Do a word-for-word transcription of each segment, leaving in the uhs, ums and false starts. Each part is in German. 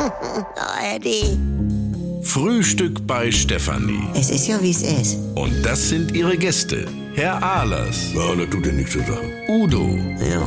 Oh, Eddie. Frühstück bei Stefanie. Es ist ja, wie es ist. Und das sind ihre Gäste. Herr Ahlers. Ja, das tut ja nichts zur Sache. Udo. Ja,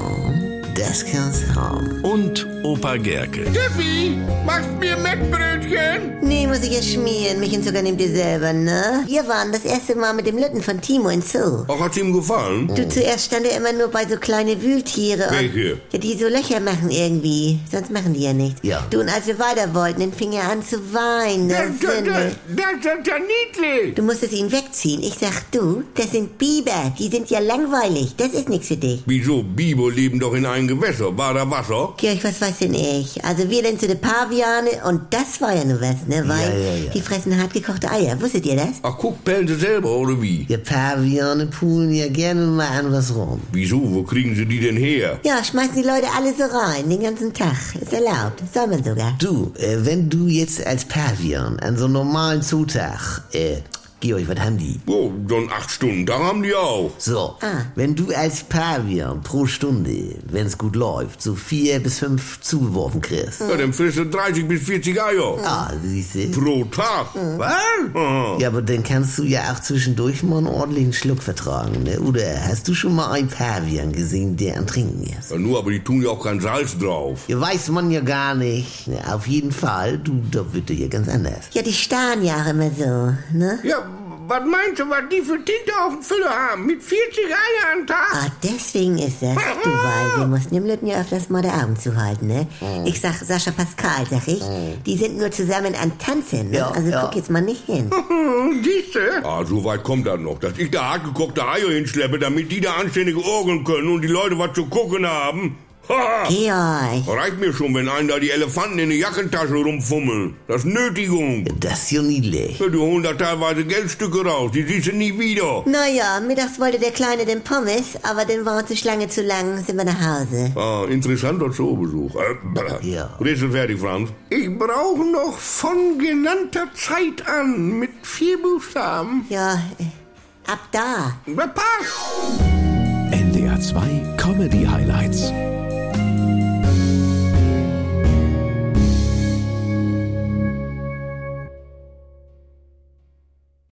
das kann's haben. Und Opa Gerke. Steffi, machst mir Mettbrötchen? Nee, muss ich jetzt schmieren. Mich und sogar nehmt ihr selber, ne? Wir waren das erste Mal mit dem Lütten von Timo in Zoo. Ach, hat's ihm gefallen? Du, zuerst stand er immer nur bei so kleine Wühltiere. Und, Welche? ja, die so Löcher machen irgendwie. Sonst machen die ja nichts. Ja. Du, und als wir weiter wollten, dann fing er an zu weinen. Das, Das das, sind- das, das ist ja niedlich. Du musstest ihn wegziehen. Ich sag, du, das sind Biber. Die sind ja langweilig. Das ist nichts für dich. Wieso? Biber leben doch in einem Gewässer. War da Wasser? Georg, was weiß denn ich? Also wir denn zu den Paviane und das war ja nur was, ne? Weil Ja, ja, ja. die fressen hart gekochte Eier. Wusstet ihr das? Ach, guck, pellen sie selber, oder wie? Ja, Paviane poolen ja gerne mal an was rum. Wieso? Wo kriegen sie die denn her? Ja, schmeißen die Leute alle so rein, den ganzen Tag. Ist erlaubt. Soll man sogar. Du, äh, wenn du jetzt als Pavian an so einem normalen Zootag, äh, Georg, was haben die? Oh, so einen acht Stunden, da haben die auch. So, Ah. wenn du als Pavian pro Stunde, wenn's gut läuft, so vier bis fünf zugeworfen kriegst. Ja, dann frisst du dreißig bis vierzig Eier. Ah, siehst du? Pro Tag. Was? Aha. Ja, aber dann kannst du ja auch zwischendurch mal einen ordentlichen Schluck vertragen, ne? Oder hast du schon mal einen Pavian gesehen, der am Trinken ist? Ja, nur, aber die tun ja auch kein Salz drauf. Ja, weiß man ja gar nicht. Ne, auf jeden Fall, du, da wird dir ja ganz anders. Ja, die starren ja auch immer so, ne? Ja, was meinst du, was die für Tinte auf dem Füller haben? Mit vierzig Eier am Tag? Ah, deswegen ist das. Du, weil wir mussten dem Lütten ja öfters mal die Augen zuhalten, ne? Ich sag Sascha Pascal, sag ich. Die sind nur zusammen an Tanzen, ne? Ja, Also ja. guck jetzt mal nicht hin. Hm, siehste? Ah, so weit kommt das noch, dass ich da hartgekochte Eier hinschleppe, damit die da anständige Orgeln können und die Leute was zu gucken haben. Ha! Georg. Reicht mir schon, wenn einen da die Elefanten in die Jackentasche rumfummeln. Das ist Nötigung. Das ist ja niedlich. Ja, die holen da teilweise Geldstücke raus, die siehst du nie wieder. Naja, mittags wollte der Kleine den Pommes, aber dann war uns die Schlange zu lang, sind wir nach Hause. Ah, interessanter Zoobesuch. Äh, Ja. Rätsel fertig, Franz. Ich brauche noch von genannter Zeit an mit vier Buchstaben. Ja, äh, ab da. Passt. N D R zwei Comedy Highlights.